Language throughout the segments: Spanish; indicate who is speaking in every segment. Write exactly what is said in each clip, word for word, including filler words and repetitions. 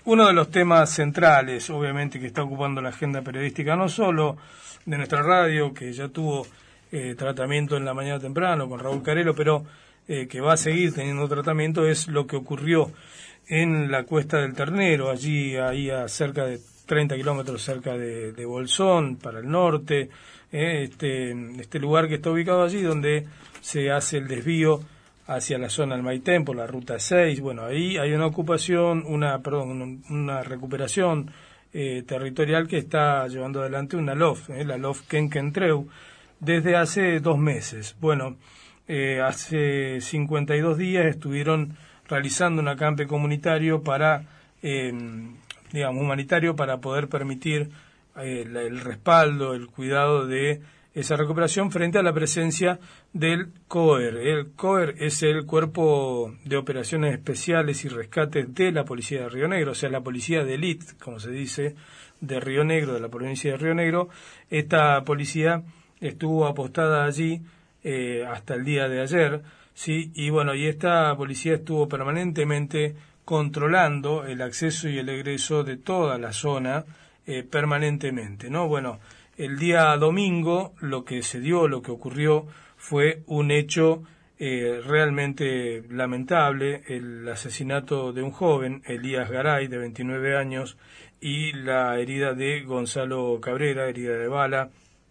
Speaker 1: uno de los temas centrales, obviamente, que está ocupando la agenda periodística, no solo de nuestra radio, que ya tuvo eh, tratamiento en la mañana temprano con Raúl Carelo, pero eh, que va a seguir teniendo tratamiento, es lo que ocurrió en la Cuesta del Ternero, allí ahí a cerca de treinta kilómetros cerca de, de Bolsón, para el norte, eh, este, este lugar que está ubicado allí donde se hace el desvío hacia la zona del Maitén por la ruta seis. Bueno, ahí hay una ocupación, una perdón, una recuperación eh, territorial que está llevando adelante una L O F, eh, la L O F Quenquentreu, desde hace dos meses. Bueno, eh, hace cincuenta y dos días estuvieron realizando un acampe comunitario para, eh, digamos, humanitario para poder permitir eh, el respaldo, el cuidado de esa recuperación frente a la presencia del COER. El COER es el Cuerpo de Operaciones Especiales y Rescates de la Policía de Río Negro, o sea, la policía de élite, como se dice, de Río Negro, de la provincia de Río Negro. Esta policía estuvo apostada allí eh, hasta el día de ayer, sí, y bueno, y esta policía estuvo permanentemente controlando el acceso y el egreso de toda la zona eh, permanentemente, ¿no? Bueno, el día domingo lo que se dio, lo que ocurrió fue un hecho eh, realmente lamentable, el asesinato de un joven, Elías Garay, de veintinueve años, y la herida de Gonzalo Cabrera, herida de bala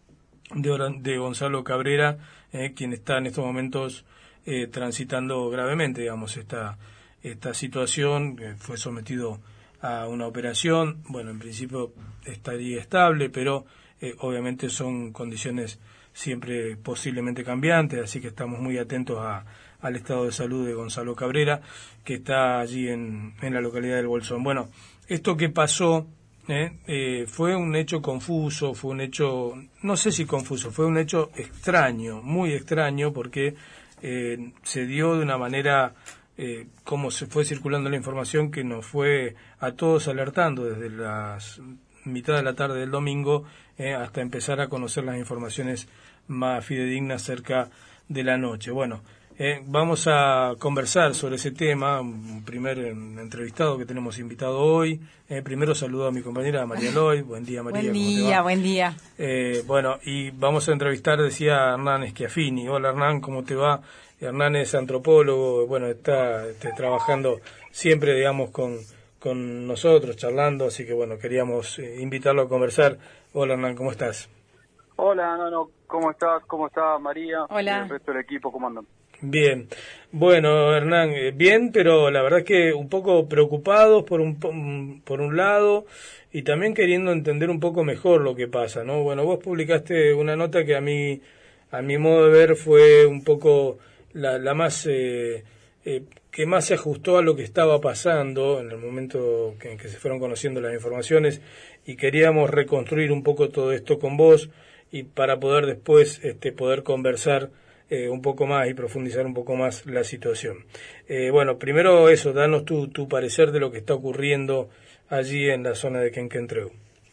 Speaker 1: de, de Gonzalo Cabrera, eh, quien está en estos momentos eh, transitando gravemente, digamos, esta, esta situación, eh, fue sometido a una operación, bueno, en principio estaría estable, pero Eh, obviamente son condiciones siempre posiblemente cambiantes, así que estamos muy atentos a, al estado de salud de Gonzalo Cabrera, que está allí en, en la localidad del Bolsón. Bueno, esto que pasó eh, eh, fue un hecho confuso, fue un hecho, no sé si confuso, fue un hecho extraño, muy extraño, porque eh, se dio de una manera, eh, como se fue circulando la información, que nos fue a todos alertando desde las mitad de la tarde del domingo eh, hasta empezar a conocer las informaciones más fidedignas cerca de la noche. Bueno, eh, vamos a conversar sobre ese tema, un primer eh, entrevistado que tenemos invitado hoy. Eh, primero saludo a mi compañera María Eloy. Buen día, María.
Speaker 2: Buen día, buen día.
Speaker 1: Eh, bueno, y vamos a entrevistar, decía Hernán Schiaffini. Hola Hernán, ¿cómo te va? Hernán es antropólogo, bueno, está este, trabajando siempre, digamos, con con nosotros, charlando, así que bueno, queríamos eh, invitarlo a conversar. Hola Hernán, ¿cómo estás?
Speaker 3: Hola, no, no, ¿cómo estás? ¿Cómo está María?
Speaker 2: Hola.
Speaker 3: Y el resto del equipo, ¿cómo andan?
Speaker 1: Bien, bueno Hernán, eh, bien, pero la verdad es que un poco preocupados por un, por un lado y también queriendo entender un poco mejor lo que pasa, ¿no? Bueno, vos publicaste una nota que a mí, a mi modo de ver, fue un poco la, la más... Eh, eh, que más se ajustó a lo que estaba pasando en el momento que, en que se fueron conociendo las informaciones, y queríamos reconstruir un poco todo esto con vos y para poder después este, poder conversar eh, un poco más y profundizar un poco más la situación. Eh, bueno, primero eso, danos tu, tu parecer de lo que está ocurriendo allí en la zona de Quenquentreu.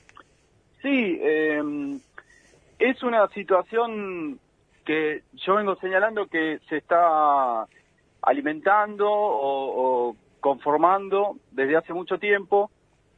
Speaker 3: Sí, eh, es una situación que yo vengo señalando que se está alimentando o, o conformando desde hace mucho tiempo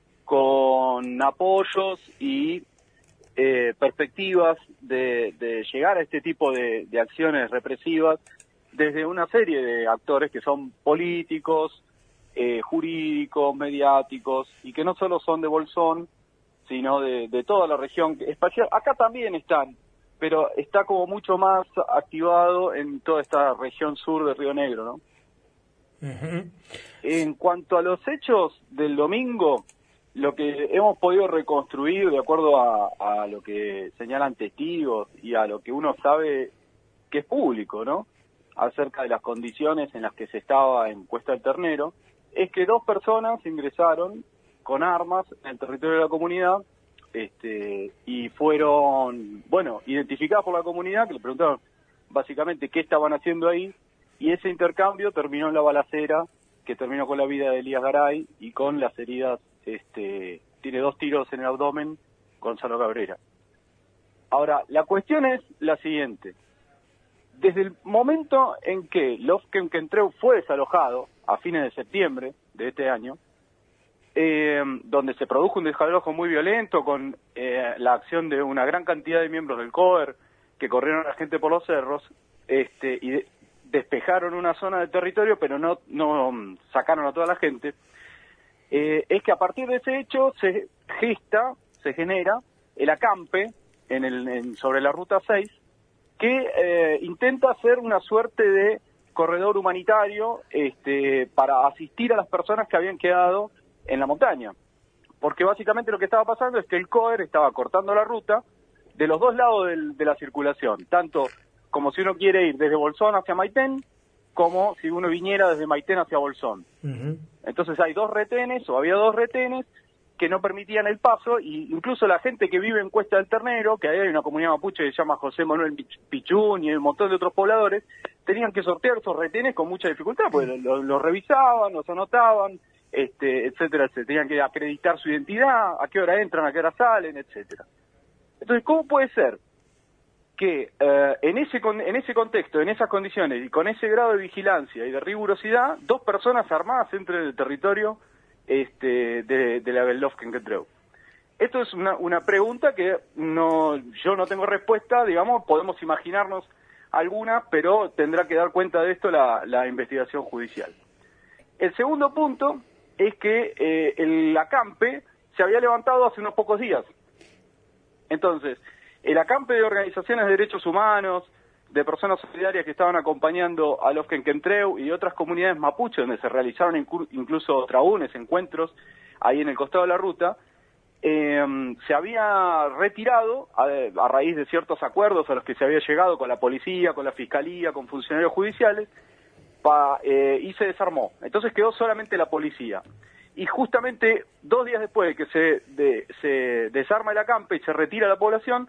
Speaker 3: con apoyos y eh, perspectivas de, de llegar a este tipo de, de acciones represivas desde una serie de actores que son políticos, eh, jurídicos, mediáticos, y que no solo son de Bolsón, sino de, de toda la región espacial. Acá también están, pero está como mucho más activado en toda esta región sur de Río Negro, ¿no? Uh-huh. En cuanto a los hechos del domingo, lo que hemos podido reconstruir de acuerdo a, a lo que señalan testigos y a lo que uno sabe que es público, ¿no?, acerca de las condiciones en las que se estaba en Cuesta del Ternero, es que dos personas ingresaron con armas en el territorio de la comunidad, este, y fueron, bueno, identificadas por la comunidad, que le preguntaron básicamente qué estaban haciendo ahí, y ese intercambio terminó en la balacera, que terminó con la vida de Elías Garay y con las heridas, este, tiene dos tiros en el abdomen, Gonzalo Cabrera. Ahora, la cuestión es la siguiente. Desde el momento en que L O F Quenquentreu fue desalojado, a fines de septiembre de este año, eh, eh, donde se produjo un desalojo muy violento con eh, la acción de una gran cantidad de miembros del COER que corrieron a la gente por los cerros este, y de, despejaron una zona de territorio, pero no, no sacaron a toda la gente, eh, es que a partir de ese hecho se gesta, se genera el acampe en el, en, sobre la Ruta seis, que eh, intenta hacer una suerte de corredor humanitario este, para asistir a las personas que habían quedado en la montaña. Porque básicamente lo que estaba pasando es que el COER estaba cortando la ruta de los dos lados del, de la circulación, tanto como si uno quiere ir desde Bolsón hacia Maitén, como si uno viniera desde Maitén hacia Bolsón. Uh-huh. Entonces hay dos retenes, o había dos retenes, que no permitían el paso, y incluso la gente que vive en Cuesta del Ternero, que ahí hay una comunidad mapuche que se llama José Manuel Pichún y un montón de otros pobladores, tenían que sortear esos retenes con mucha dificultad, porque los lo, lo revisaban, los anotaban, este, etcétera, etcétera. Tenían que acreditar su identidad, a qué hora entran, a qué hora salen, etcétera. Entonces, ¿cómo puede ser que eh, en ese en ese contexto, en esas condiciones y con ese grado de vigilancia y de rigurosidad, dos personas armadas entren en el territorio este, de, de la Belofken-Kentreu? Esto es una, una pregunta que no yo no tengo respuesta, digamos, podemos imaginarnos alguna, pero tendrá que dar cuenta de esto la, la investigación judicial. El segundo punto es que eh, el acampe se había levantado hace unos pocos días. Entonces, el acampe de organizaciones de derechos humanos, de personas solidarias que estaban acompañando a los Kentreu y otras comunidades mapuche, donde se realizaron incluso traúnes, encuentros, ahí en el costado de la ruta, eh, se había retirado a, a raíz de ciertos acuerdos a los que se había llegado con la policía, con la fiscalía, con funcionarios judiciales, pa, eh, y se desarmó. Entonces quedó solamente la policía. Y justamente dos días después de que se, de, se desarma el acampe y se retira la población,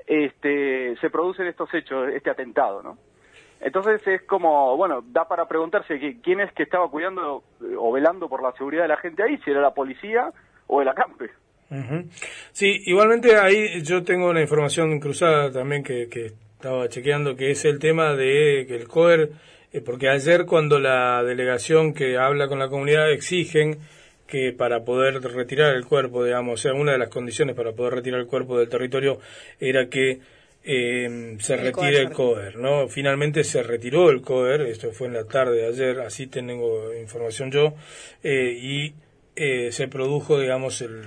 Speaker 3: este, se producen estos hechos, este atentado, ¿no? Entonces es como, bueno, da para preguntarse que, quién es que estaba cuidando o velando por la seguridad de la gente ahí, si era la policía o el acampe.
Speaker 1: Uh-huh. Sí, igualmente ahí yo tengo una información cruzada también que, que estaba chequeando, que es el tema de que el COER, eh, porque ayer cuando la delegación que habla con la comunidad exigen que para poder retirar el cuerpo, digamos, o sea, una de las condiciones para poder retirar el cuerpo del territorio era que eh, se el retire el COER, ¿no? Finalmente se retiró el COER, esto fue en la tarde de ayer, así tengo información yo, eh, y eh, se produjo, digamos, el,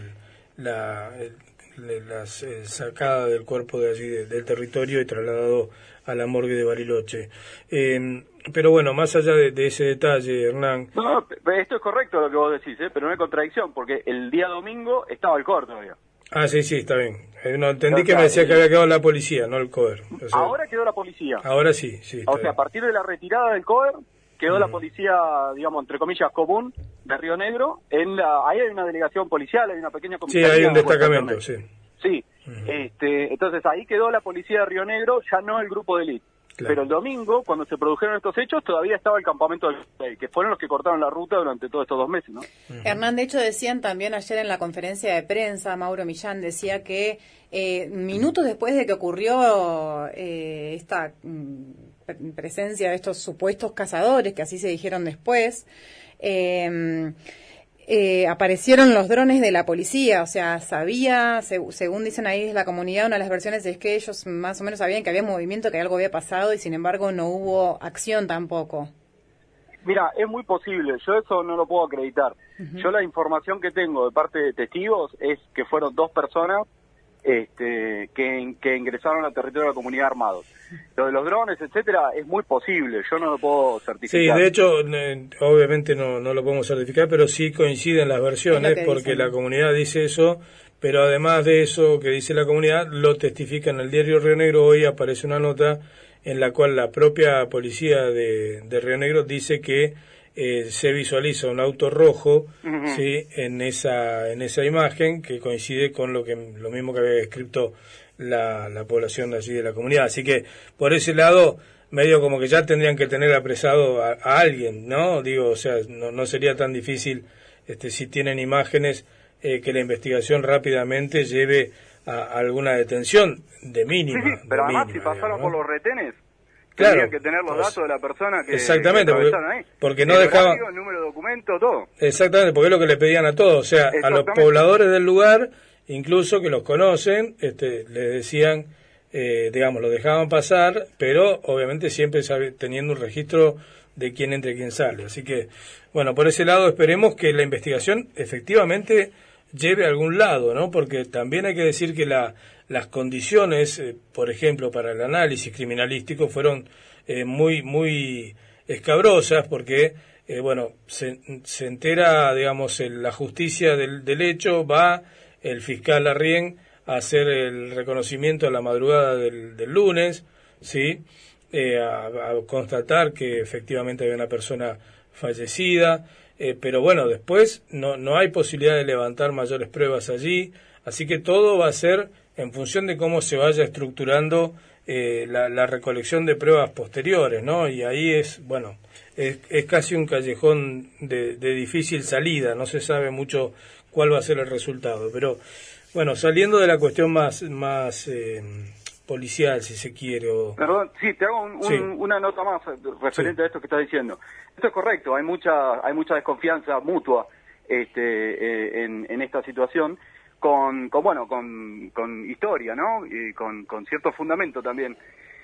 Speaker 1: la, el, la eh, sacada del cuerpo de allí, de, del territorio y trasladado a la morgue de Bariloche. Eh, Pero bueno, más allá de, de ese detalle, Hernán...
Speaker 3: No, no, esto es correcto lo que vos decís, ¿eh? Pero no hay contradicción, porque el día domingo estaba el COER todavía.
Speaker 1: Ah, sí, sí, está bien. Eh, no, entendí o sea, que me decía el... que había quedado la policía, no el COER. O sea,
Speaker 3: ahora quedó la policía.
Speaker 1: Ahora sí, sí.
Speaker 3: O sea,
Speaker 1: bien.
Speaker 3: A partir de la retirada del COER, quedó uh-huh. la policía, digamos, entre comillas, común de Río Negro. En la, ahí hay una delegación policial, hay una pequeña comisaría.
Speaker 1: Sí, hay un destacamento, sí.
Speaker 3: Sí, uh-huh. este, entonces ahí quedó la policía de Río Negro, ya no el grupo de élite. Claro. Pero el domingo, cuando se produjeron estos hechos, todavía estaba el campamento del Rey, que fueron los que cortaron la ruta durante todos estos dos meses, ¿no?
Speaker 2: Uh-huh. Hernán, de hecho decían también ayer en la conferencia de prensa, Mauro Millán decía que eh, minutos después de que ocurrió eh, esta mm, presencia de estos supuestos cazadores, que así se dijeron después, eh, Eh, aparecieron los drones de la policía, o sea, sabía, se, según dicen ahí es la comunidad, una de las versiones es que ellos más o menos sabían que había movimiento, que algo había pasado y sin embargo no hubo acción tampoco.
Speaker 3: Mira, es muy posible, yo eso no lo puedo acreditar. Uh-huh. Yo la información que tengo de parte de testigos es que fueron dos personas este, que, que ingresaron al territorio de la comunidad armados. Lo de los drones, etcétera, es muy posible, yo no lo puedo certificar.
Speaker 1: Sí, de hecho, eh, obviamente no, no lo podemos certificar, pero sí coinciden las versiones, porque dicen. La comunidad dice eso, pero además de eso que dice la comunidad, lo testifica en el diario Río Negro. Hoy aparece una nota en la cual la propia policía de, de Río Negro dice que eh, se visualiza un auto rojo, uh-huh. sí, en esa en esa imagen, que coincide con lo que lo mismo que había escrito la, la población de allí de la comunidad. Así que por ese lado medio como que ya tendrían que tener apresado a, a alguien, ¿no? Digo, o sea, no, no sería tan difícil, este, si tienen imágenes, eh, que la investigación rápidamente lleve a, a alguna detención de mínima.
Speaker 3: Sí, sí, pero
Speaker 1: de
Speaker 3: además
Speaker 1: mínima,
Speaker 3: si pasaron
Speaker 1: digamos, ¿no?
Speaker 3: por los retenes,
Speaker 1: Claro,
Speaker 3: tendrían que tener los
Speaker 1: pues,
Speaker 3: datos de la persona que
Speaker 1: exactamente,
Speaker 3: que
Speaker 1: porque,
Speaker 3: ahí.
Speaker 1: porque no
Speaker 3: el
Speaker 1: dejaban
Speaker 3: horario, el número de documento, todo.
Speaker 1: Exactamente, porque es lo que le pedían a todos, o sea, a los pobladores del lugar, incluso que los conocen, este, les decían, eh, digamos, lo dejaban pasar, pero obviamente siempre sabe, teniendo un registro de quién entra y quién sale. Así que, bueno, por ese lado esperemos que la investigación efectivamente lleve a algún lado, ¿no? Porque también hay que decir que la, las condiciones, eh, por ejemplo, para el análisis criminalístico fueron eh, muy, muy escabrosas, porque, eh, bueno, se, se entera, digamos, el, la justicia del, del hecho, va el fiscal Arrién a hacer el reconocimiento a la madrugada del, del lunes, ¿sí? Eh, a, a constatar que efectivamente había una persona fallecida, eh, pero bueno, después no, no hay posibilidad de levantar mayores pruebas allí, así que todo va a ser en función de cómo se vaya estructurando eh, la, la recolección de pruebas posteriores, ¿no? Y ahí es, bueno, es, es casi un callejón de, de difícil salida, no se sabe mucho cuál va a ser el resultado, pero bueno, saliendo de la cuestión más, más eh, policial, si se quiere. O...
Speaker 3: Perdón, sí, te hago un, un,
Speaker 1: sí.
Speaker 3: una nota más referente
Speaker 1: sí.
Speaker 3: a esto que estás diciendo. Esto es correcto, hay mucha hay mucha desconfianza mutua este, eh, en, en esta situación, con, con bueno, con, con historia, ¿no? Y con, con cierto fundamento también,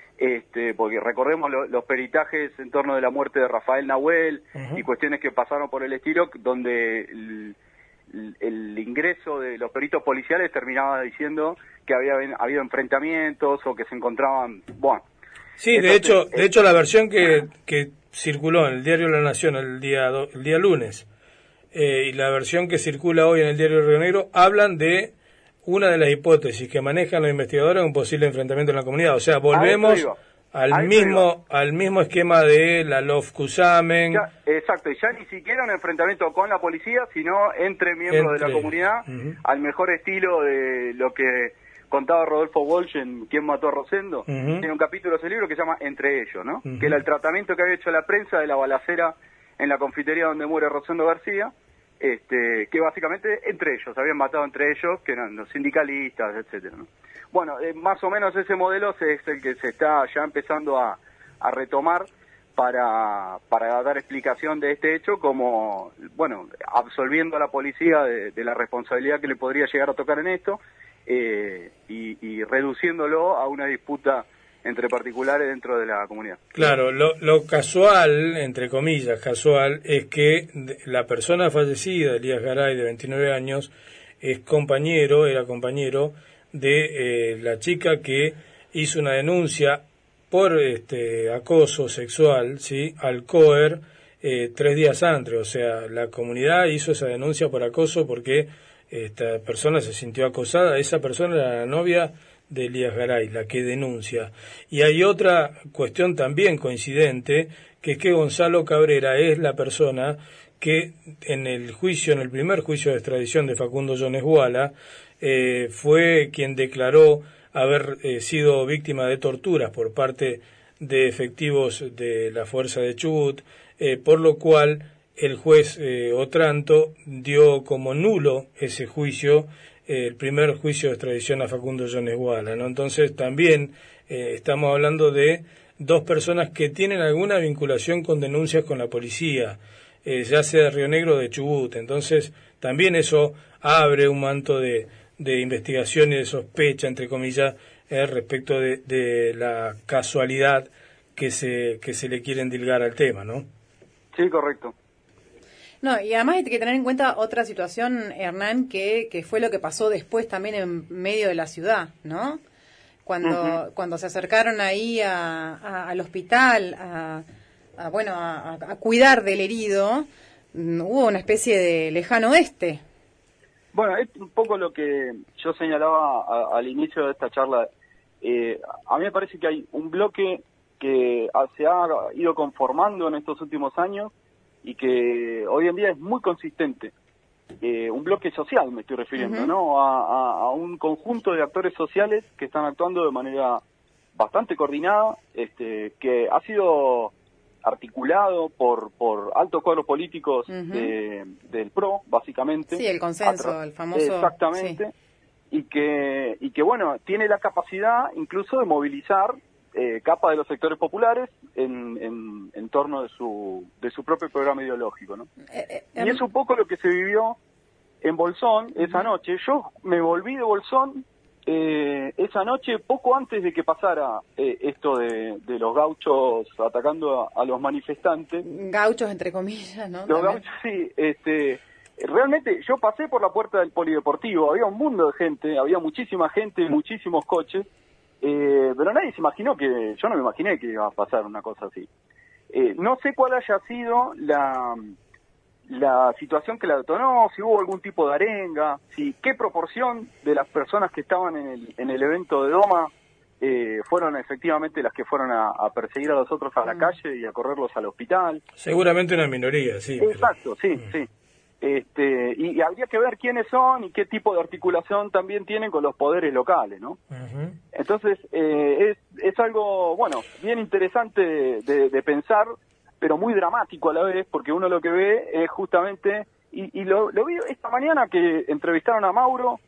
Speaker 3: este, porque recordemos lo, los peritajes en torno de la muerte de Rafael Nahuel uh-huh. y cuestiones que pasaron por el estilo, donde el, el, el ingreso de los peritos policiales terminaba diciendo que había habido enfrentamientos o que se encontraban, bueno.
Speaker 1: Sí, entonces, de hecho, de hecho la versión que, que circuló en el diario La Nación el día do, el día lunes eh, y la versión que circula hoy en el diario Río Negro hablan de una de las hipótesis que manejan los investigadores, un posible enfrentamiento en la comunidad. O sea, volvemos al mismo al mismo esquema de la Lof Cusamen.
Speaker 3: Ya, exacto, y ya ni siquiera un enfrentamiento con la policía, sino entre miembros entre, de la comunidad, uh-huh. al mejor estilo de lo que contaba Rodolfo Walsh en ¿Quién mató a Rosendo? Uh-huh. Tiene un capítulo de ese libro que se llama Entre ellos, ¿no? Uh-huh. Que era el tratamiento que había hecho la prensa de la balacera en la confitería donde muere Rosendo García, este, que básicamente entre ellos, habían matado entre ellos, que eran los sindicalistas, etcétera, ¿no? Bueno, eh, más o menos ese modelo es el que se está ya empezando a, a retomar para, para dar explicación de este hecho, como, bueno, absolviendo a la policía de, de la responsabilidad que le podría llegar a tocar en esto, eh, y, y reduciéndolo a una disputa entre particulares dentro de la comunidad.
Speaker 1: Claro, lo, lo casual, entre comillas, casual, es que la persona fallecida, Elías Garay, de veintinueve años, es compañero, era compañero de eh, la chica que hizo una denuncia por este acoso sexual, ¿sí?, al C O E R eh, tres días antes. O sea, la comunidad hizo esa denuncia por acoso porque esta persona se sintió acosada. Esa persona era la novia de Elías Garay, la que denuncia. Y hay otra cuestión también coincidente, que es que Gonzalo Cabrera es la persona que en el juicio, en el primer juicio de extradición de Facundo Jones Guala, eh, fue quien declaró haber eh, sido víctima de torturas por parte de efectivos de la Fuerza de Chubut, eh, por lo cual el juez eh, Otranto dio como nulo ese juicio, eh, el primer juicio de extradición a Facundo Jones Guala, ¿no? Entonces también eh, estamos hablando de dos personas que tienen alguna vinculación con denuncias con la policía, eh, ya sea de Río Negro o de Chubut. Entonces también eso abre un manto de, de investigación y de sospecha, entre comillas, eh, respecto de, de la casualidad que se, que se le quiere endilgar al tema, ¿no?
Speaker 3: Sí, correcto.
Speaker 2: No, y además hay que tener en cuenta otra situación, Hernán, que, que fue lo que pasó después también en medio de la ciudad, ¿no? Cuando, uh-huh. cuando se acercaron ahí a, a, al hospital, a, a bueno, a, a cuidar del herido, hubo una especie de lejano oeste.
Speaker 3: Bueno, es un poco lo que yo señalaba a, al inicio de esta charla. Eh, a mí me parece que hay un bloque que se ha ido conformando en estos últimos años y que hoy en día es muy consistente. Eh, un bloque social, me estoy refiriendo, uh-huh. ¿no? A, a, a un conjunto de actores sociales que están actuando de manera bastante coordinada, este, que ha sido articulado por por altos cuadros políticos uh-huh. de, del P R O, básicamente.
Speaker 2: Sí, el consenso, Atra- el famoso.
Speaker 3: Exactamente. Sí. Y que, y que, bueno, tiene la capacidad incluso de movilizar eh, capa de los sectores populares en, en, en torno de su, de su propio programa ideológico, ¿no?
Speaker 2: Eh, eh,
Speaker 3: y es un poco lo que se vivió en Bolsón esa noche. Yo me volví de Bolsón eh, esa noche poco antes de que pasara eh, esto de, de los gauchos atacando a, a los manifestantes.
Speaker 2: Gauchos entre comillas, ¿no?
Speaker 3: Los
Speaker 2: También.
Speaker 3: gauchos, sí. Este, realmente yo pasé por la puerta del polideportivo, había un mundo de gente, había muchísima gente, muchísimos coches, eh, pero nadie se imaginó que, yo no me imaginé que iba a pasar una cosa así. Eh, no sé cuál haya sido la... la situación que la detonó, si hubo algún tipo de arenga, si qué proporción de las personas que estaban en el, en el evento de Doma eh, fueron efectivamente las que fueron a, a perseguir a los otros a la
Speaker 2: Mm.
Speaker 3: calle y a correrlos al hospital.
Speaker 1: Seguramente una minoría, sí.
Speaker 3: Exacto, sí,
Speaker 1: Mm.
Speaker 3: sí. Este, y, y habría que ver quiénes son y qué tipo de articulación también tienen con los poderes locales, ¿no?
Speaker 1: Ujú.
Speaker 3: Entonces, eh, es, es algo, bueno, bien interesante de, de pensar, pero muy dramático a la vez, porque uno lo que ve es justamente, y, y lo, lo vi esta mañana que entrevistaron a Mauro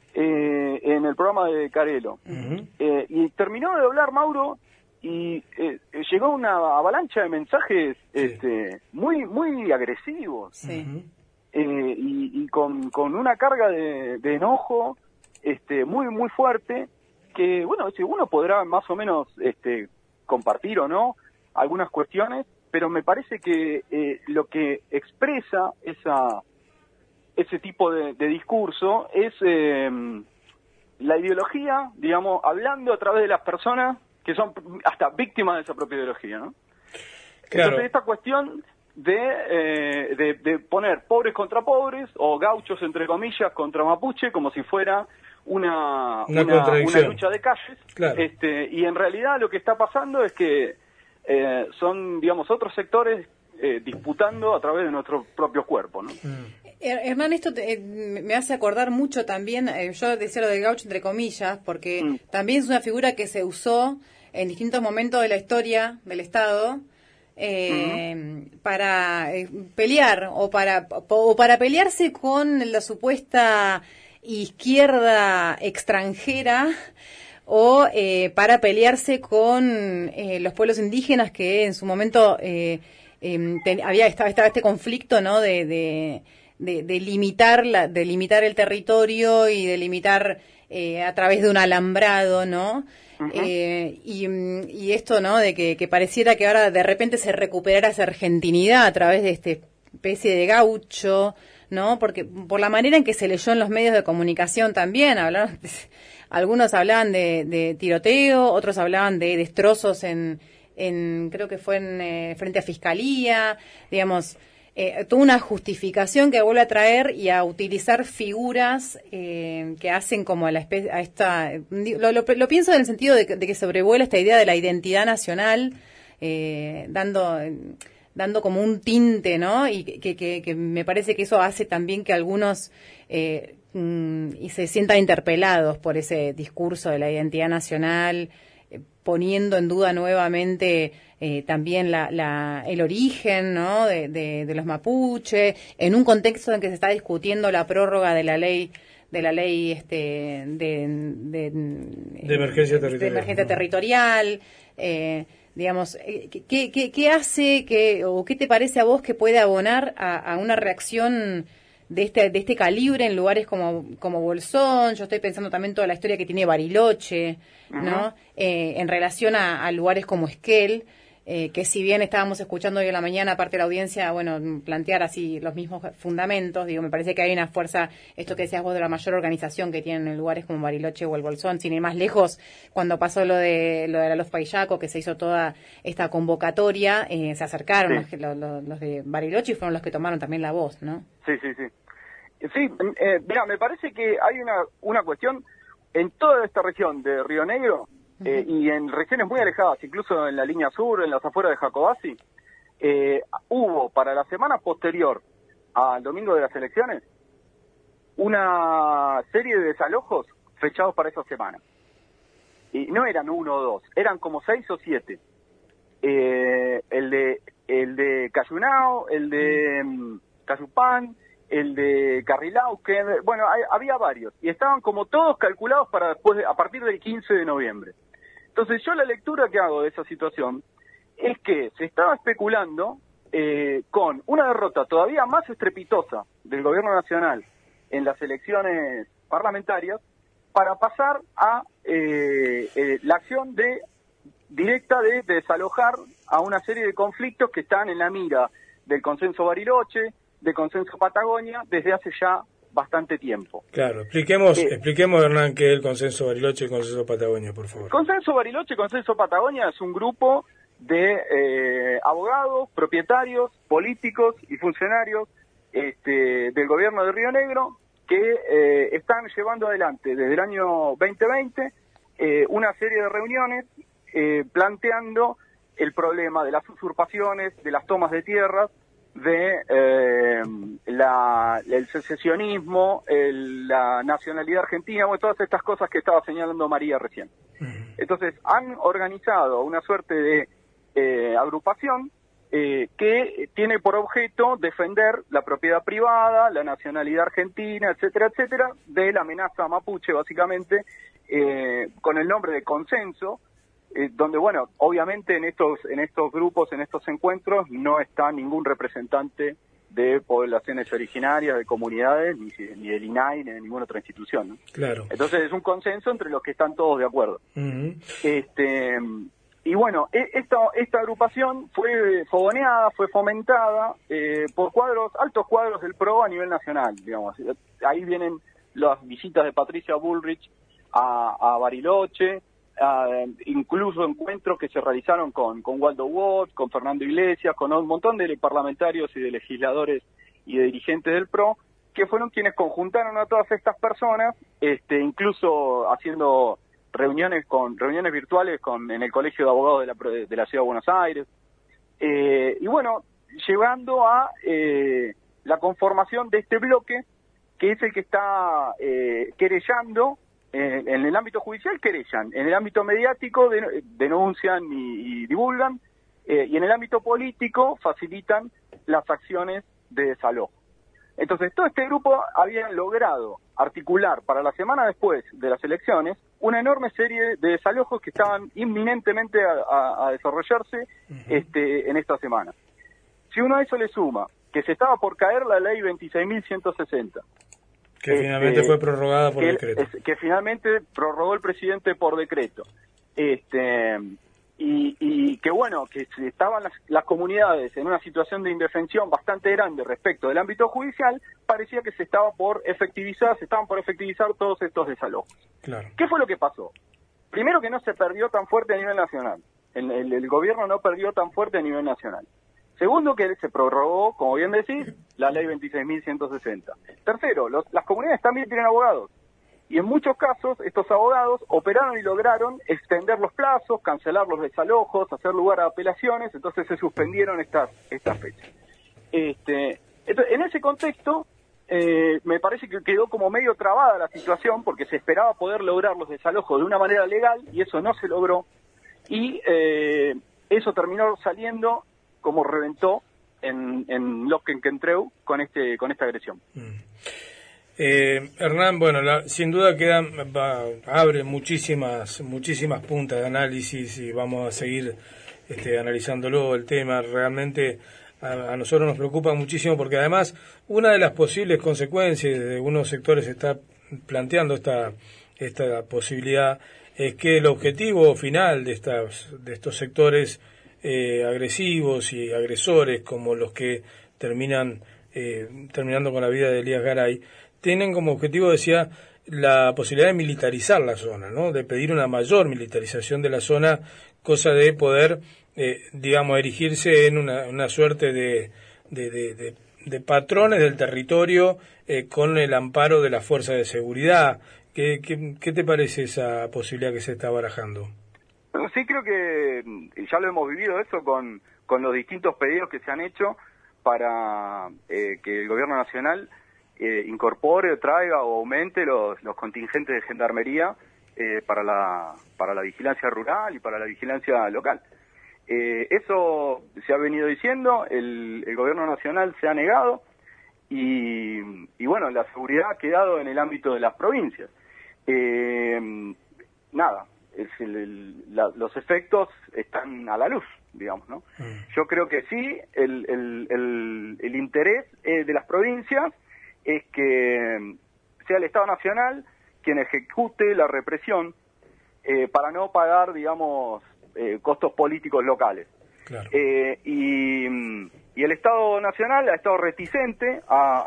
Speaker 3: eh, en el programa de Carelo,
Speaker 1: Ujú.
Speaker 3: eh, y terminó de hablar Mauro y eh, llegó una avalancha de mensajes
Speaker 1: Sí.
Speaker 3: este, muy muy agresivos,
Speaker 2: Sí.
Speaker 1: Ujú.
Speaker 3: eh, y, y con, con una carga de, de enojo este, muy muy fuerte, que bueno, si uno podrá más o menos este, compartir o no algunas cuestiones, pero me parece que eh, lo que expresa esa ese tipo de, de discurso es eh, la ideología, digamos, hablando a través de las personas que son hasta víctimas de esa propia ideología, ¿no?
Speaker 1: Claro.
Speaker 3: Entonces esta cuestión de, eh, de, de poner pobres contra pobres o gauchos entre comillas contra mapuche como si fuera una,
Speaker 1: Una
Speaker 3: una,
Speaker 1: contradicción.
Speaker 3: una lucha de calles,
Speaker 1: Claro.
Speaker 3: este, y en realidad lo que está pasando es que eh, son, digamos, otros sectores eh, disputando a través de nuestros propios cuerpos, ¿no?
Speaker 1: Mm.
Speaker 2: Her- Hernán, esto te- eh, me hace acordar mucho también, eh, yo decía lo del gaucho entre comillas, porque
Speaker 3: Mm.
Speaker 2: también es una figura que se usó en distintos momentos de la historia del Estado eh, para eh, pelear o para, o para pelearse con la supuesta izquierda extranjera o eh, para pelearse con eh, los pueblos indígenas que en su momento eh, eh, ten- había estaba, estaba este conflicto, ¿no? de, de De, de limitar la, de limitar el territorio y de limitar eh, a través de un alambrado, ¿no?
Speaker 3: Ujú.
Speaker 2: Eh, y, mm, y esto, ¿no? De que, que pareciera que ahora de repente se recuperara esa argentinidad a través de esta especie de gaucho, ¿no? Porque por la manera en que se leyó en los medios de comunicación también, hablaron, algunos hablaban de, de tiroteo, otros hablaban de destrozos en, en creo que fue en eh, frente a Fiscalía, digamos. Eh, toda una justificación que vuelve a traer y a utilizar figuras eh, que hacen como a, la espe- a esta... Lo, lo, lo pienso en el sentido de que, de que sobrevuela esta idea de la identidad nacional, eh, dando, dando como un tinte, ¿no? Y que, que, que me parece que eso hace también que algunos eh, mm, y se sientan interpelados por ese discurso de la identidad nacional, eh, poniendo en duda nuevamente... Eh, también la, la, el origen, ¿no? de, de, de los mapuche, en un contexto en que se está discutiendo la prórroga de la ley de la ley este de, de,
Speaker 1: De emergencia territorial.
Speaker 2: de emergencia territorial eh, digamos, ¿qué, qué, qué hace que, o qué te parece a vos que puede abonar a, a una reacción de este, de este calibre en lugares como, como Bolsón? Yo estoy pensando también toda la historia que tiene Bariloche, ¿no?
Speaker 3: Ujú.
Speaker 2: Eh, en relación a, a lugares como Esquel, eh, que si bien estábamos escuchando hoy en la mañana, aparte de la audiencia, bueno, plantear así los mismos fundamentos, digo, me parece que hay una fuerza, esto que decías vos de la mayor organización que tienen en lugares como Bariloche o el Bolsón, sin ir más lejos, cuando pasó lo de lo de la Los Paillaco, que se hizo toda esta convocatoria, eh, se acercaron
Speaker 3: Sí.
Speaker 2: los, los, los de Bariloche y fueron los que tomaron también la voz, ¿no?
Speaker 3: Sí, sí, sí. Sí, eh, mira, me parece que hay una, una cuestión en toda esta región de Río Negro eh,
Speaker 2: Ujú.
Speaker 3: y en regiones muy alejadas, incluso en la línea sur, en las afueras de Jacobasi, eh, hubo para la semana posterior al domingo de las elecciones una serie de desalojos fechados para esa semana. Y no eran uno o dos, eran como seis o siete. Eh, el de el de Cayunao, el de um, Cayupán, el de Carrilao, que bueno, hay, había varios y estaban como todos calculados para después de, a partir del quince de noviembre. Entonces yo la lectura que hago de esa situación es que se estaba especulando eh, con una derrota todavía más estrepitosa del gobierno nacional en las elecciones parlamentarias para pasar a eh, eh, la acción de directa de, de desalojar a una serie de conflictos que están en la mira del consenso Bariloche, del consenso Patagonia, desde hace ya bastante tiempo.
Speaker 1: Claro, expliquemos,
Speaker 3: eh,
Speaker 1: expliquemos Hernán, qué es el consenso Bariloche y el consenso Patagonia, por favor.
Speaker 3: Consenso Bariloche y consenso Patagonia es un grupo de eh, abogados, propietarios, políticos y funcionarios este, del gobierno de Río Negro que eh, están llevando adelante desde el año veinte veinte eh, una serie de reuniones eh, planteando el problema de las usurpaciones, de las tomas de tierras, de eh, la, el secesionismo, el, la nacionalidad argentina, bueno, todas estas cosas que estaba señalando María recién. Uh-huh. Entonces, han organizado una suerte de eh, agrupación eh, que tiene por objeto defender la propiedad privada, la nacionalidad argentina, etcétera, etcétera, de la amenaza mapuche, básicamente, eh, con el nombre de consenso, Eh, donde, bueno, obviamente en estos en estos grupos, en estos encuentros, no está ningún representante de poblaciones originarias, de comunidades, ni, ni del I N A I, ni de ninguna otra institución, ¿no?
Speaker 1: Claro.
Speaker 3: Entonces es un consenso entre los que están todos de acuerdo. Uh-huh. Este y bueno, esta esta agrupación fue fogoneada, fue fomentada eh, por cuadros, altos cuadros del P R O a nivel nacional, digamos. Ahí vienen las visitas de Patricia Bullrich a, a Bariloche, Uh, incluso encuentros que se realizaron con, con Waldo Watt, con Fernando Iglesias, con un montón de parlamentarios y de legisladores y de dirigentes del P R O, que fueron quienes conjuntaron a todas estas personas, este, incluso haciendo reuniones con reuniones virtuales con en el Colegio de Abogados de la, de la Ciudad de Buenos Aires, eh, y bueno, llevando a eh, la conformación de este bloque, que es el que está eh, querellando. Eh, en el ámbito judicial querellan, en el ámbito mediático de, denuncian y, y divulgan, eh, y en el ámbito político facilitan las acciones de desalojo. Entonces, todo este grupo había logrado articular para la semana después de las elecciones una enorme serie de desalojos que estaban inminentemente a, a, a desarrollarse uh-huh. este, en esta semana. Si uno a eso le suma que se estaba por caer la ley veintiséis mil ciento sesenta,
Speaker 1: que este, finalmente fue prorrogada por
Speaker 3: que,
Speaker 1: decreto.
Speaker 3: Es, que finalmente prorrogó el presidente por decreto. Este y, y que bueno, que estaban las, las comunidades en una situación de indefensión bastante grande respecto del ámbito judicial, parecía que se estaba por efectivizar, se estaban por efectivizar todos estos desalojos.
Speaker 1: Claro.
Speaker 3: ¿Qué fue lo que pasó? Primero, que no se perdió tan fuerte a nivel nacional. El, el, el gobierno no perdió tan fuerte a nivel nacional. Segundo, que se prorrogó, como bien decís, la ley veintiséis mil ciento sesenta. Tercero, los, las comunidades también tienen abogados. Y en muchos casos, estos abogados operaron y lograron extender los plazos, cancelar los desalojos, hacer lugar a apelaciones, entonces se suspendieron estas, estas fechas. Este, entonces, en ese contexto, eh, me parece que quedó como medio trabada la situación, porque se esperaba poder lograr los desalojos de una manera legal, y eso no se logró, y eh, eso terminó saliendo como reventó en, en Losquenquentreu con este con esta agresión.
Speaker 1: Mm. Eh, Hernán, bueno, la, sin duda quedan, va, abre muchísimas muchísimas puntas de análisis y vamos a seguir este, analizándolo el tema. Realmente a, a nosotros nos preocupa muchísimo porque además una de las posibles consecuencias de algunos sectores está planteando esta esta posibilidad es que el objetivo final de estas de estos sectores Eh, agresivos y agresores como los que terminan eh, terminando con la vida de Elías Garay, tienen como objetivo, decía, la posibilidad de militarizar la zona, ¿no? De pedir una mayor militarización de la zona, cosa de poder, eh, digamos, erigirse en una, una suerte de, de, de, de, de patrones del territorio eh, con el amparo de la fuerza de seguridad. ¿Qué, qué, ¿Qué te parece esa posibilidad que se está barajando?
Speaker 3: Bueno, sí, creo que ya lo hemos vivido eso con, con los distintos pedidos que se han hecho para eh, que el gobierno nacional eh, incorpore, traiga o aumente los, los contingentes de gendarmería eh, para la para la vigilancia rural y para la vigilancia local. Eh, eso se ha venido diciendo, el, el gobierno nacional se ha negado y, y bueno, la seguridad ha quedado en el ámbito de las provincias. Eh, nada. es el, el, la, los efectos están a la luz, digamos, ¿no? Mm. Yo creo que sí, el, el, el, el interés eh, de las provincias es que sea el Estado Nacional quien ejecute la represión eh, para no pagar, digamos, eh, costos políticos locales. Claro. Eh, y, y el Estado Nacional ha estado reticente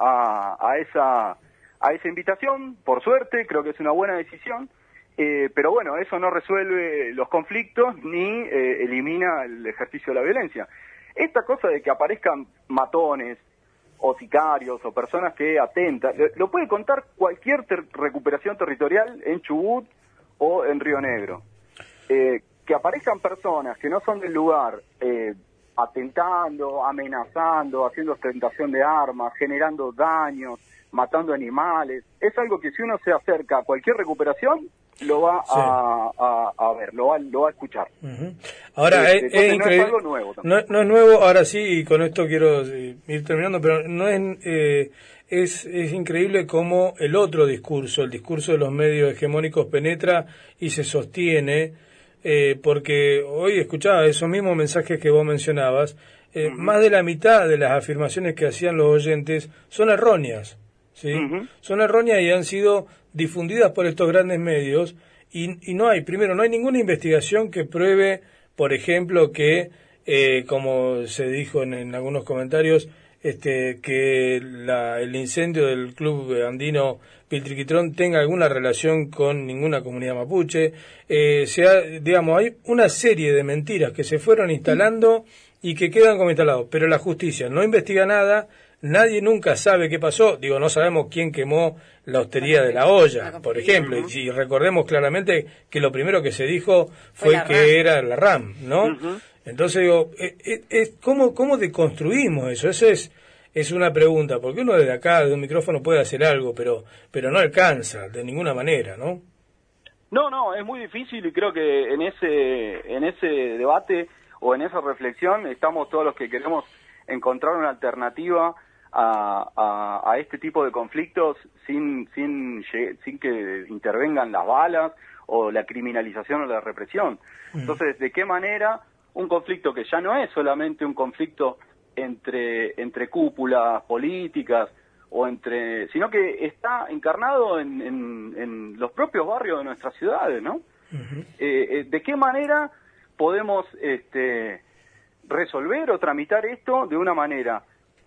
Speaker 3: a, a, a esa a esa invitación, por suerte, creo que es una buena decisión, eh, pero bueno, eso no resuelve los conflictos ni eh, elimina el ejercicio de la violencia. Esta cosa de que aparezcan matones o sicarios o personas que atentan, lo puede contar cualquier ter- recuperación territorial en Chubut o en Río Negro. Eh, que aparezcan personas que no son del lugar eh, atentando, amenazando, haciendo ostentación de armas, generando daños, matando animales, es algo que si uno se acerca a cualquier recuperación, lo va sí. a, a, a ver, lo va, lo va a escuchar.
Speaker 1: Uh-huh. Ahora, eh, es, es increíble. No es algo nuevo también. No, no es nuevo, ahora sí, y con esto quiero eh, ir terminando, pero no es, eh, es, es increíble cómo el otro discurso, el discurso de los medios hegemónicos penetra y se sostiene, eh, porque hoy escuchaba esos mismos mensajes que vos mencionabas, eh, uh-huh. más de la mitad de las afirmaciones que hacían los oyentes son erróneas. ¿Sí? Uh-huh. Son erróneas y han sido difundidas por estos grandes medios y, y no hay, primero, no hay ninguna investigación que pruebe, por ejemplo, que, eh, como se dijo en, en algunos comentarios, este, que la, el incendio del club andino Piltriquitrón tenga alguna relación con ninguna comunidad mapuche. Eh, sea, digamos, hay una serie de mentiras que se fueron instalando y que quedan como instalados, pero la justicia no investiga nada. Nadie nunca sabe qué pasó. Digo, no sabemos quién quemó la hostería de La Olla, por ejemplo. Uh-huh. Y recordemos claramente que lo primero que se dijo fue, fue que RAM. Era la RAM, ¿no? Uh-huh. Entonces, digo, es, es, ¿cómo, ¿cómo deconstruimos eso? Eso es es una pregunta, porque uno desde acá, desde un micrófono, puede hacer algo, pero pero no alcanza de ninguna manera, ¿no?
Speaker 3: No, no, es muy difícil y creo que en ese en ese debate o en esa reflexión estamos todos los que queremos encontrar una alternativa A, a, a este tipo de conflictos sin, sin, sin que intervengan las balas o la criminalización o la represión. Entonces, ¿de qué manera un conflicto que ya no es solamente un conflicto entre, entre cúpulas políticas o entre, sino que está encarnado en, en, en los propios barrios de nuestras ciudades, ¿no? Uh-huh. Eh, ¿de qué manera podemos este, resolver o tramitar esto de una manera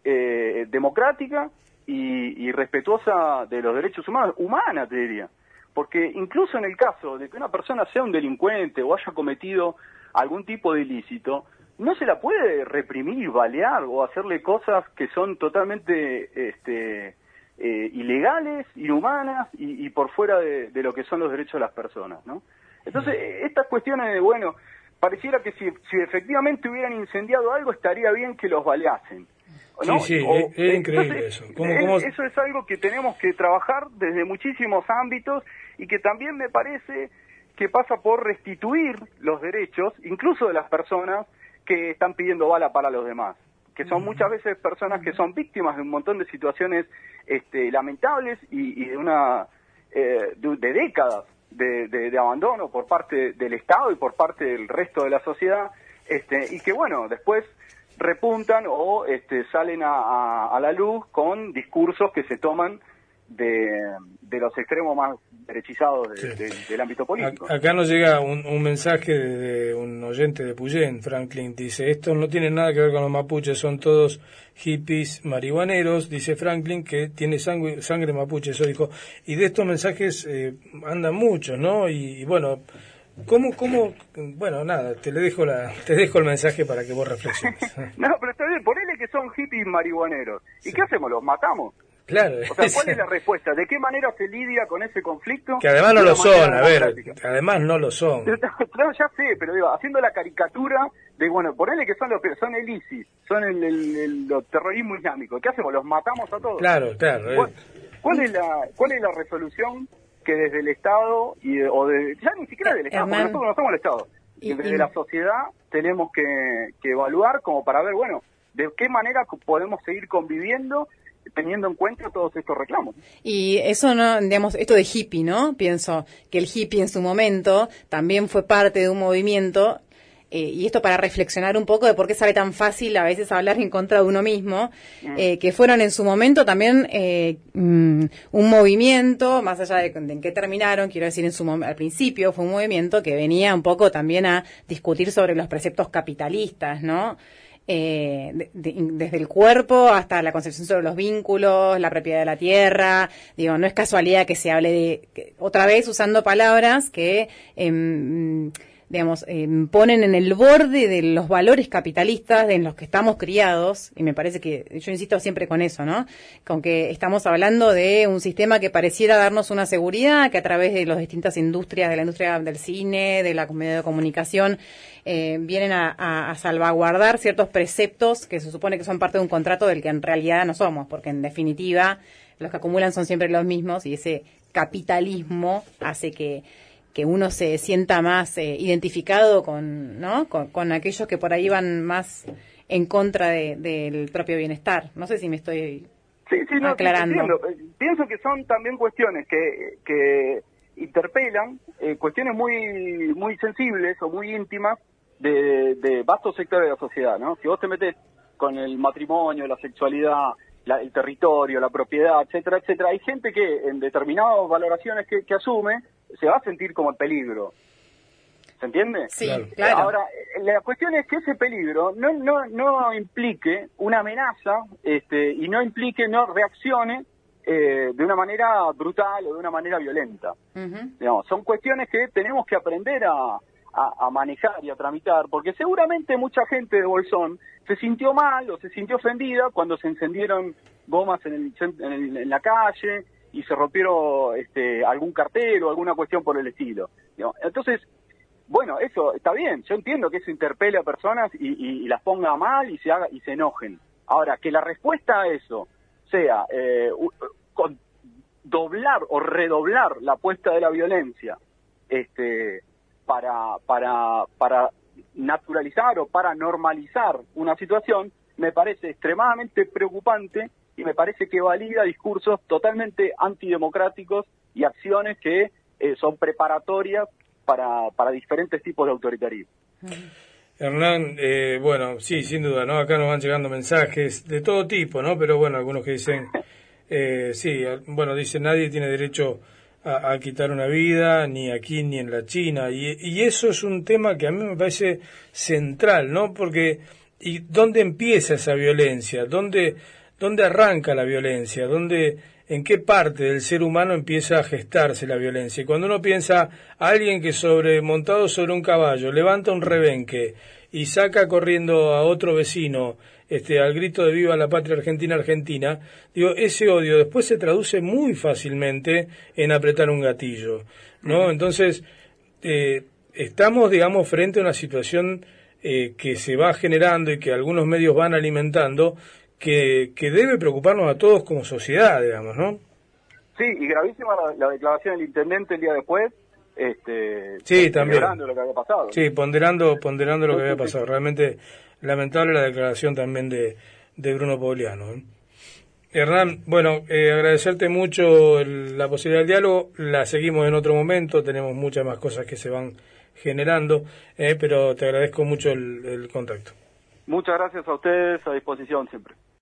Speaker 3: Eh, democrática y, y respetuosa de los derechos humanos, humana te diría, porque incluso en el caso de que una persona sea un delincuente o haya cometido algún tipo de ilícito, no se la puede reprimir, balear o hacerle cosas que son totalmente este, eh, ilegales, inhumanas y, y por fuera de, de lo que son los derechos de las personas, ¿no? Entonces, estas cuestiones de, bueno, pareciera que si, si efectivamente hubieran incendiado algo, estaría bien que los baleasen. ¿No?
Speaker 1: Sí, sí, o, es, es increíble entonces, eso. ¿Cómo,
Speaker 3: es,
Speaker 1: cómo...
Speaker 3: Eso es algo que tenemos que trabajar desde muchísimos ámbitos y que también me parece que pasa por restituir los derechos, incluso de las personas que están pidiendo bala para los demás, que son uh-huh. muchas veces personas que son víctimas de un montón de situaciones este, lamentables y, y de una eh, de, de décadas de, de, de abandono por parte del Estado y por parte del resto de la sociedad, este, y que bueno, después repuntan o este, salen a, a, a la luz con discursos que se toman de, de los extremos más derechizados de, sí. de, del ámbito político.
Speaker 1: Acá nos llega un, un mensaje de un oyente de Puyén, Franklin, dice, estos no tienen nada que ver con los mapuches, son todos hippies marihuaneros, dice Franklin, que tiene sangre, sangre mapuche, eso dijo, y de estos mensajes eh, andan muchos, ¿no? Y, y bueno... ¿Cómo, cómo? Bueno, nada, te le dejo la, te dejo el mensaje para que vos reflexiones.
Speaker 3: No, pero está bien, ponele que son hippies marihuaneros. ¿Y sí. qué hacemos? ¿Los matamos?
Speaker 1: Claro.
Speaker 3: O sea, ¿cuál es la respuesta? ¿De qué manera se lidia con ese conflicto?
Speaker 1: Que además no lo son, a ver, además no lo son.
Speaker 3: Claro, ya sé, pero digo, haciendo la caricatura de, bueno, ponele que son los son el ISIS, son el, el, el, el terrorismo islámico. ¿Qué hacemos? ¿Los matamos a todos?
Speaker 1: Claro, claro.
Speaker 3: ¿Cuál, cuál es la cuál es la resolución que desde el Estado, y o de, ya ni siquiera del Estado, porque nosotros no somos el Estado, y, desde y... la sociedad tenemos que, que evaluar como para ver, bueno, de qué manera podemos seguir conviviendo, teniendo en cuenta todos estos reclamos.
Speaker 2: Y eso, no, digamos, esto de hippie, ¿no? Pienso que el hippie en su momento también fue parte de un movimiento, eh, y esto para reflexionar un poco de por qué sale tan fácil a veces hablar en contra de uno mismo, mm. eh, que fueron en su momento también eh, mm, un movimiento, más allá de, de en qué terminaron, quiero decir, en su al principio fue un movimiento que venía un poco también a discutir sobre los preceptos capitalistas, ¿no? Eh, de, de, desde el cuerpo hasta la concepción sobre los vínculos, la propiedad de la tierra. Digo, no es casualidad que se hable de, que, otra vez usando palabras que eh, digamos, eh, ponen en el borde de los valores capitalistas en los que estamos criados, y me parece que, yo insisto siempre con eso, ¿no? Con que estamos hablando de un sistema que pareciera darnos una seguridad, que a través de las distintas industrias, de la industria del cine, de la medio de comunicación, eh, vienen a, a, a salvaguardar ciertos preceptos que se supone que son parte de un contrato del que en realidad no somos, porque en definitiva los que acumulan son siempre los mismos, y ese capitalismo hace que que uno se sienta más eh, identificado con, ¿no? Con, con aquellos que por ahí van más en contra de, del propio bienestar. No sé si me estoy
Speaker 3: sí, sí, no,
Speaker 2: aclarando.
Speaker 3: Sí, pienso que son también cuestiones que, que interpelan, eh, cuestiones muy muy sensibles o muy íntimas de, de vastos sectores de la sociedad, ¿no? Si vos te metes con el matrimonio, la sexualidad, la, el territorio, la propiedad, etcétera, etcétera, hay gente que en determinadas valoraciones que, que asume se va a sentir como el peligro. ¿Se entiende?
Speaker 2: Sí, claro.
Speaker 3: Ahora, la cuestión es que ese peligro no no no implique una amenaza este y no implique, no reaccione eh, de una manera brutal o de una manera violenta. Uh-huh. Digamos, son cuestiones que tenemos que aprender a, a, a manejar y a tramitar, porque seguramente mucha gente de Bolsón se sintió mal o se sintió ofendida cuando se encendieron gomas en, el, en, el, en la calle, y se rompieron este, algún cartel o alguna cuestión por el estilo. ¿No? Entonces, bueno, eso está bien. Yo entiendo que eso interpele a personas y, y, y las ponga mal y se haga y se enojen. Ahora, que la respuesta a eso sea eh, con doblar o redoblar la apuesta de la violencia este, para, para, para naturalizar o para normalizar una situación, me parece extremadamente preocupante. Y me parece que valida discursos totalmente antidemocráticos y acciones que eh, son preparatorias para, para diferentes tipos de autoritarismo.
Speaker 1: Hernán, eh, bueno, sí, sin duda, ¿no? Acá nos van llegando mensajes de todo tipo, ¿no? Pero bueno, algunos que dicen, eh, sí, bueno, dice nadie tiene derecho a, a quitar una vida, ni aquí ni en la China. Y, y eso es un tema que a mí me parece central, ¿no? Porque, ¿y dónde empieza esa violencia? ¿Dónde... ¿Dónde arranca la violencia? ¿Dónde, en qué parte del ser humano empieza a gestarse la violencia? Y cuando uno piensa a alguien que sobre, montado sobre un caballo, levanta un rebenque y saca corriendo a otro vecino este, al grito de viva la patria argentina, Argentina, digo, ese odio después se traduce muy fácilmente en apretar un gatillo, ¿no? Entonces, eh, estamos, digamos, frente a una situación eh, que se va generando y que algunos medios van alimentando, Que, que debe preocuparnos a todos como sociedad, digamos, ¿no?
Speaker 3: Sí, y gravísima la, la declaración del intendente el día después, este,
Speaker 1: sí, también.
Speaker 3: Ponderando lo que había pasado.
Speaker 1: Sí, ponderando, ponderando lo que había pasado. Realmente lamentable la declaración también de, de Bruno Poggiano, ¿eh? Hernán, bueno, eh, agradecerte mucho el, la posibilidad del diálogo, la seguimos en otro momento, tenemos muchas más cosas que se van generando, eh, pero te agradezco mucho el, el contacto.
Speaker 3: Muchas gracias a ustedes, a disposición siempre.